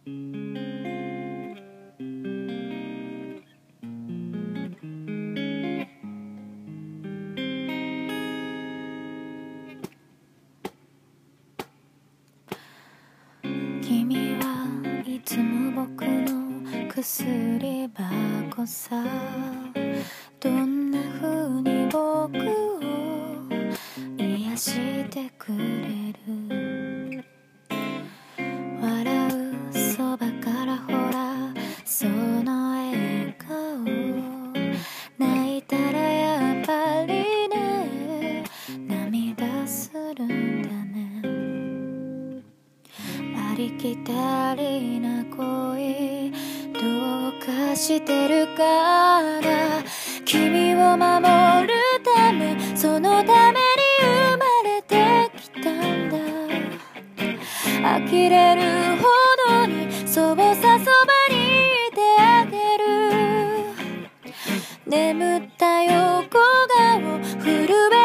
君はいつも僕の薬箱さ。どんな風に僕を癒してくれる。笑うそばからほらその笑顔。泣いたらやっぱりね涙するんだね。ありきたりな恋どうかしてるから。君を守るためそのために生まれてきたんだ。呆れるほどにそうさそばにいてあげる。眠った横顔震え